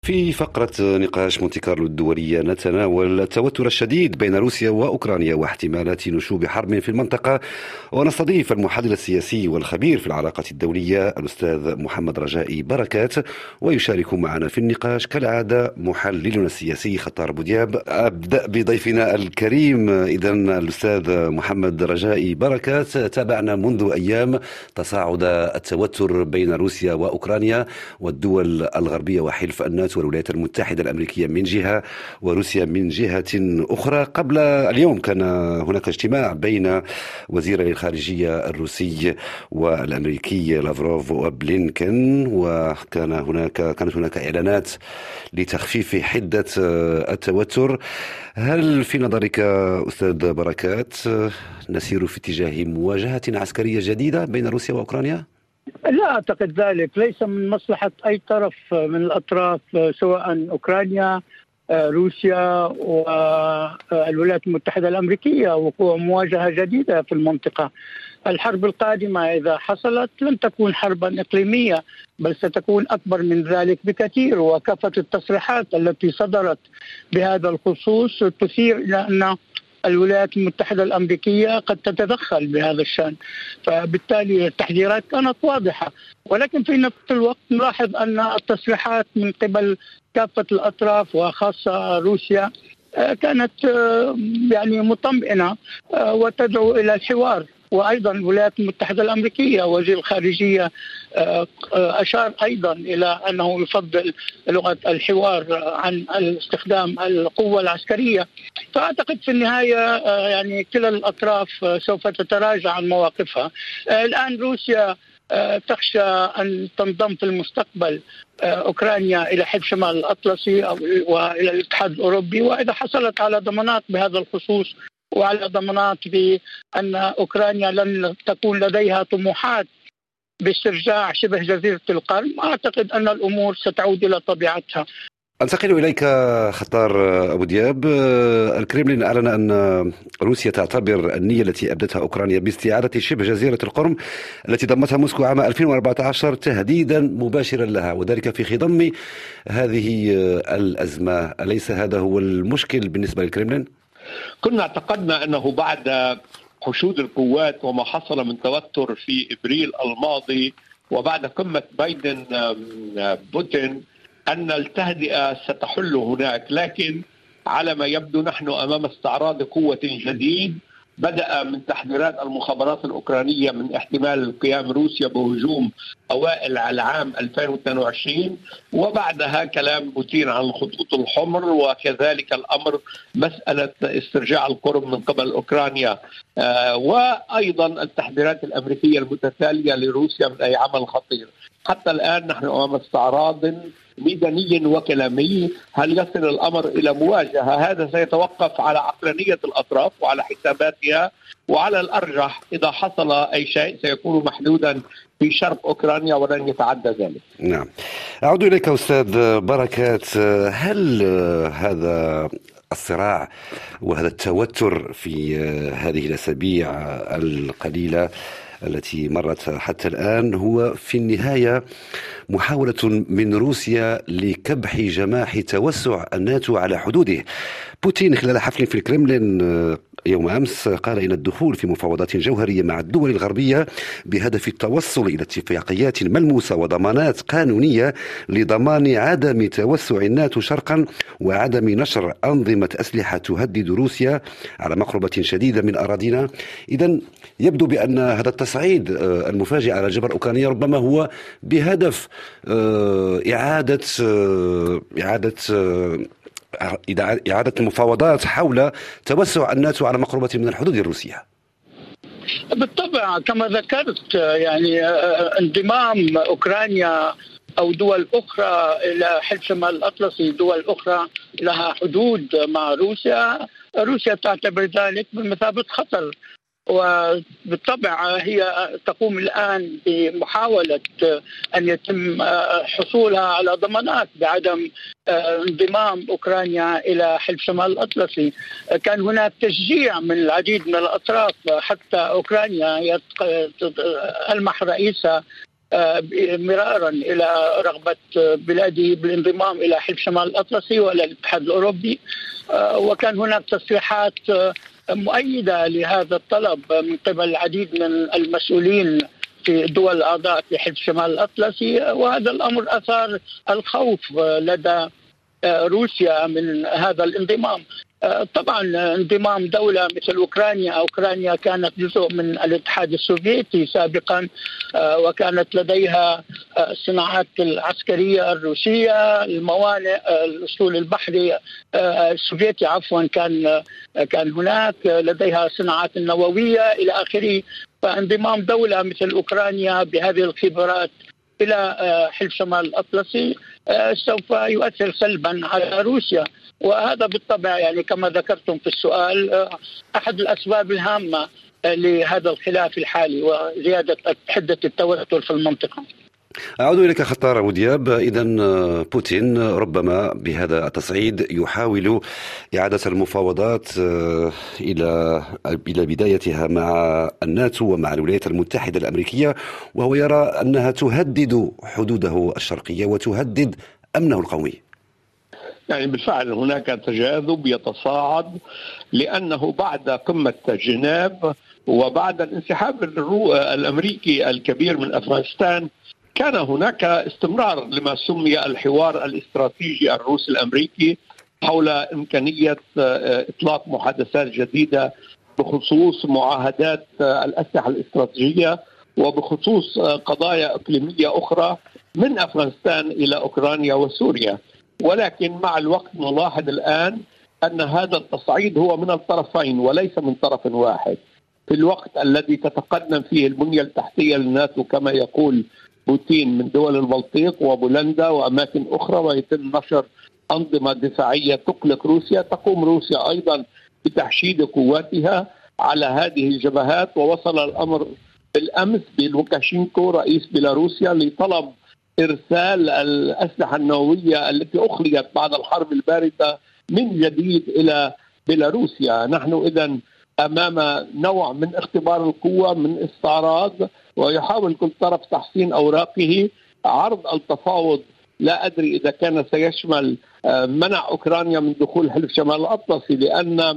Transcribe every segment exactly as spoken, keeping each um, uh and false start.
في فقرة نقاش مونتي كارلو الدولية نتناول التوتر الشديد بين روسيا وأوكرانيا واحتمالات نشوب حرب في المنطقة، ونستضيف المحلل السياسي والخبير في العلاقات الدولية الأستاذ محمد رجائي بركات، ويشارك معنا في النقاش كالعادة محللنا السياسي خطار بودياب. أبدأ بضيفنا الكريم إذا الأستاذ محمد رجائي بركات. تابعنا منذ أيام تصاعد التوتر بين روسيا وأوكرانيا والدول الغربية وحلف الناتو والولايات المتحدة الأمريكية من جهة وروسيا من جهة أخرى. قبل اليوم كان هناك اجتماع بين وزيري الخارجية الروسي والأمريكي لافروف وبلينكن، وكان هناك كانت هناك إعلانات لتخفيف حدة التوتر. هل في نظرك أستاذ بركات نسير في اتجاه مواجهة عسكرية جديدة بين روسيا وأوكرانيا؟ لا أعتقد ذلك، ليس من مصلحة أي طرف من الأطراف، سواء أوكرانيا روسيا والولايات المتحدة الأمريكية، وقوع مواجهة جديدة في المنطقة. الحرب القادمة إذا حصلت لن تكون حربا إقليمية، بل ستكون أكبر من ذلك بكثير، وكافة التصريحات التي صدرت بهذا الخصوص تثير إلى أن الولايات المتحدة الأمريكية قد تتدخل بهذا الشأن، فبالتالي التحذيرات كانت واضحة. ولكن في نفس الوقت نلاحظ أن التصريحات من قبل كافة الأطراف وخاصة روسيا كانت يعني مطمئنة وتدعو إلى الحوار. وأيضا الولايات المتحدة الأمريكية وزير الخارجية أشار أيضا إلى أنه يفضل لغة الحوار عن استخدام القوة العسكرية. فأعتقد في النهاية يعني كلا الأطراف سوف تتراجع عن مواقفها. الآن روسيا تخشى أن تنضم في المستقبل أوكرانيا إلى حلف شمال الأطلسي وإلى الاتحاد الأوروبي، وإذا حصلت على ضمانات بهذا الخصوص وعلى ضمانات بأن أوكرانيا لن تكون لديها طموحات باسترجاع شبه جزيرة القرم، أعتقد أن الأمور ستعود إلى طبيعتها. أنتقل إليك خطار أبو دياب. الكريملين أعلن أن روسيا تعتبر النية التي أبدتها أوكرانيا باستعادة شبه جزيرة القرم التي ضمتها موسكو عام ألفين وأربعة عشر تهديدا مباشرا لها، وذلك في خضم هذه الأزمة. أليس هذا هو المشكل بالنسبة للكريملين؟ كنا اعتقدنا أنه بعد حشود القوات وما حصل من توتر في إبريل الماضي وبعد قمة بايدن بوتين أن التهدئة ستحل هناك، لكن على ما يبدو نحن أمام استعراض قوة جديد. بدأ من تحذيرات المخابرات الأوكرانية من احتمال قيام روسيا بهجوم أوائل العام ألفين واثنين وعشرين، وبعدها كلام بوتين عن الخطوط الحمر، وكذلك الأمر مسألة استرجاع القرم من قبل أوكرانيا، آه وأيضا التحذيرات الأمريكية المتتالية لروسيا من أي عمل خطير. حتى الآن نحن أمام استعراض ميداني وكلامي. هل يصل الأمر إلى مواجهة؟ هذا سيتوقف على عقلانية الأطراف وعلى حساباتها، وعلى الأرجح إذا حصل أي شيء سيكون محدودا في شرق أوكرانيا ولن يتعدى ذلك. نعم، أعود إليك أستاذ بركات. هل هذا الصراع وهذا التوتر في هذه الأسابيع القليلة التي مرت حتى الآن هو في النهاية محاولة من روسيا لكبح جماح توسع الناتو على حدوده؟ بوتين خلال حفل في الكرملين يوم أمس قال إن الدخول في مفاوضات جوهرية مع الدول الغربية بهدف التوصل إلى اتفاقيات ملموسة وضمانات قانونية لضمان عدم توسع الناتو شرقا وعدم نشر أنظمة أسلحة تهدد روسيا على مقربة شديدة من أراضينا. إذن يبدو بأن هذا التصعيد المفاجئ على جبهة أوكرانيا ربما هو بهدف إعادة إعادة إعادة المفاوضات حول توسع الناتو على مقربة من الحدود الروسية. بالطبع كما ذكرت، يعني انضمام أوكرانيا أو دول أخرى إلى حلف شمال الأطلسي، دول أخرى لها حدود مع روسيا، روسيا تعتبر ذلك بمثابة خطر، وبالطبع هي تقوم الآن بمحاولة أن يتم حصولها على ضمانات بعدم انضمام أوكرانيا إلى حلف شمال الأطلسي. كان هناك تشجيع من العديد من الأطراف، حتى أوكرانيا ألمح رئيسها مرارا إلى رغبة بلاده بالانضمام إلى حلف شمال الأطلسي وإلى الاتحاد الأوروبي، وكان هناك تصريحات مؤيدة لهذا الطلب من قبل العديد من المسؤولين في الدول الأعضاء في حلف شمال الأطلسي، وهذا الأمر أثار الخوف لدى روسيا من هذا الانضمام. طبعا انضمام دولة مثل أوكرانيا، أوكرانيا كانت جزء من الاتحاد السوفيتي سابقا، وكانت لديها الصناعات العسكرية الروسية، الموانئ، الأسطول البحري السوفيتي عفوا كان كان هناك لديها صناعات النووية إلى آخره. فانضمام دولة مثل أوكرانيا بهذه الخبرات إلى حلف شمال الأطلسي سوف يؤثر سلبا على روسيا، وهذا بالطبع يعني كما ذكرتم في السؤال أحد الأسباب الهامة لهذا الخلاف الحالي وزيادة حدة التوتر في المنطقة. أعود إليك خطار أبو دياب. إذن بوتين ربما بهذا التصعيد يحاول إعادة المفاوضات إلى إلى بدايتها مع الناتو ومع الولايات المتحدة الأمريكية، وهو يرى أنها تهدد حدوده الشرقية وتهدد أمنه القومي. يعني بالفعل هناك تجاذب يتصاعد، لأنه بعد قمة جنيف وبعد الانسحاب الأمريكي الكبير من أفغانستان كان هناك استمرار لما سمي الحوار الاستراتيجي الروسي الأمريكي حول إمكانية إطلاق محادثات جديدة بخصوص معاهدات الأسلحة الاستراتيجية وبخصوص قضايا إقليمية أخرى من أفغانستان إلى أوكرانيا وسوريا. ولكن مع الوقت نلاحظ الآن أن هذا التصعيد هو من الطرفين وليس من طرف واحد. في الوقت الذي تتقدم فيه البنية التحتية للناتو كما يقول بوتين من دول البلطيق وبولندا وأماكن أخرى، ويتم نشر أنظمة دفاعية تقلق روسيا، تقوم روسيا أيضا بتحشيد قواتها على هذه الجبهات. ووصل الأمر بالأمس بلوكاشينكو رئيس بيلاروسيا لطلب إرسال الأسلحة النووية التي أخليت بعد الحرب الباردة من جديد إلى بيلاروسيا. نحن إذن أمام نوع من اختبار القوة، من استعراض، ويحاول كل طرف تحسين أوراقه. عرض التفاوض لا أدري إذا كان سيشمل منع أوكرانيا من دخول حلف شمال الأطلسي، لأن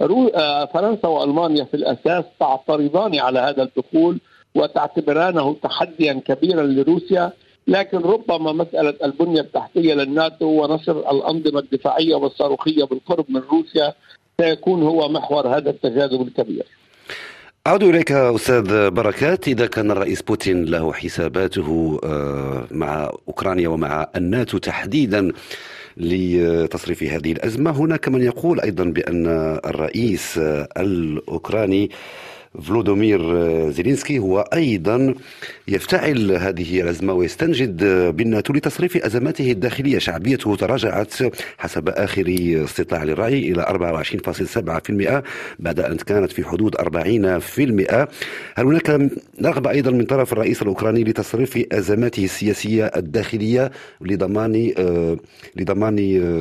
فرنسا وألمانيا في الأساس تعترضان على هذا الدخول وتعتبرانه تحديا كبيرا لروسيا. لكن ربما مسألة البنية التحتية للناتو ونشر الأنظمة الدفاعية والصاروخية بالقرب من روسيا سيكون هو محور هذا التجاذب الكبير. أعود إليك أستاذ بركات. إذا كان الرئيس بوتين له حساباته مع أوكرانيا ومع الناتو تحديدا لتصريف هذه الأزمة، هناك من يقول أيضا بأن الرئيس الأوكراني فلودومير زيلينسكي هو أيضا يفتعل هذه الأزمة ويستنجد بالناتو لتصريف أزماته الداخلية. شعبيته تراجعت حسب آخر استطلاع للرأي إلى أربعة وعشرين فاصلة سبعة بالمئة بعد أن كانت في حدود أربعين بالمئة. هل هناك رغبة أيضا من طرف الرئيس الأوكراني لتصريف أزماته السياسية الداخلية لضمان لضمان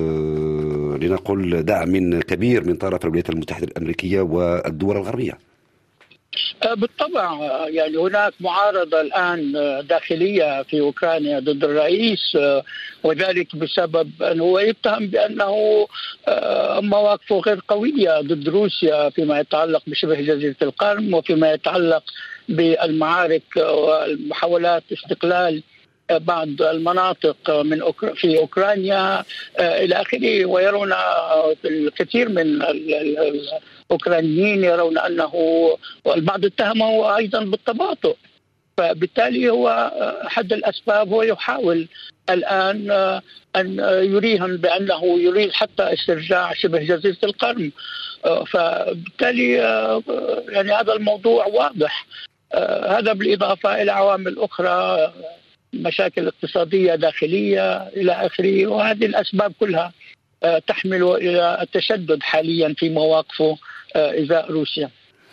لنقل دعم كبير من طرف الولايات المتحدة الأمريكية والدول الغربية؟ بالطبع يعني هناك معارضة الآن داخلية في أوكرانيا ضد الرئيس، وذلك بسبب أنه يتهم بأنه مواقفه غير قوية ضد روسيا فيما يتعلق بشبه جزيرة القرم وفيما يتعلق بالمعارك والمحاولات استقلال بعض المناطق من أوكرا في أوكرانيا إلى آخره. ويرون الكثير من الأوكرانيين يرون أنه البعض اتهمه أيضا بالتباطؤ، فبالتالي هو أحد الأسباب هو يحاول الآن أن يريهم بأنه يريد حتى استرجاع شبه جزيرة القرم. فبالتالي يعني هذا الموضوع واضح. هذا بالإضافة إلى عوامل أخرى، مشاكل اقتصادية داخلية إلى آخره، وهذه الأسباب كلها تحمل إلى التشدد حاليا في مواقفه إزاء روسيا.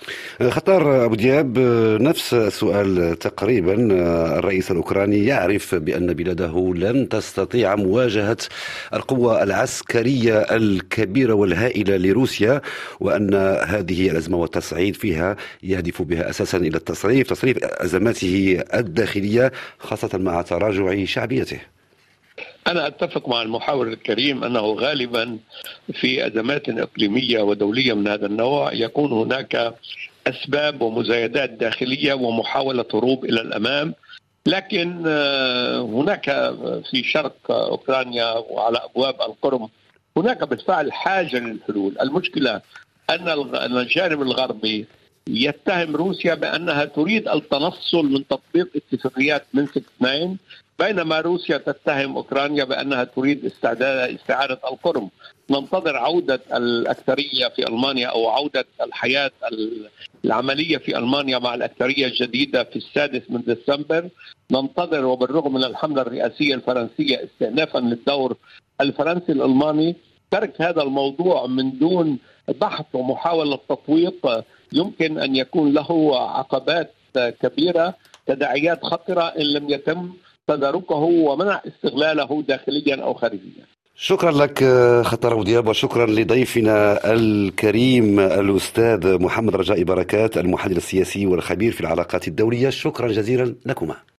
خطار أبو دياب، نفس السؤال تقريبا. الرئيس الأوكراني يعرف بأن بلاده لن تستطيع مواجهة القوة العسكرية الكبيرة والهائلة لروسيا، وأن هذه الأزمة والتصعيد فيها يهدف بها أساسا إلى التصريف تصريف أزماته الداخلية، خاصة مع تراجع شعبيته. أنا أتفق مع المحاور الكريم أنه غالبا في أزمات إقليمية ودولية من هذا النوع يكون هناك أسباب ومزايدات داخلية ومحاولة هروب إلى الأمام، لكن هناك في شرق أوكرانيا وعلى أبواب القرم هناك بالفعل حاجة للحلول. المشكلة أن الجانب الغربي يتهم روسيا بأنها تريد التنصل من تطبيق اتفاقيات مينسك اثنين، بينما روسيا تتهم أوكرانيا بأنها تريد استعادة استعادة القرم. ننتظر عودة الأكثرية في ألمانيا أو عودة الحياة العملية في ألمانيا مع الأكثرية الجديدة في السادس من ديسمبر. ننتظر وبالرغم من الحملة الرئاسية الفرنسية استئنافا للدور الفرنسي الألماني، ترك هذا الموضوع من دون بحث ومحاولة تطويق يمكن أن يكون له عقبات كبيرة، تداعيات خطرة إن لم يتم تداركه ومنع استغلاله داخليا أو خارجيا. شكرا لك خطار أبو دياب، وشكرا لضيفنا الكريم الأستاذ محمد رجاء بركات، المحلل السياسي والخبير في العلاقات الدولية. شكرا جزيلا لكما.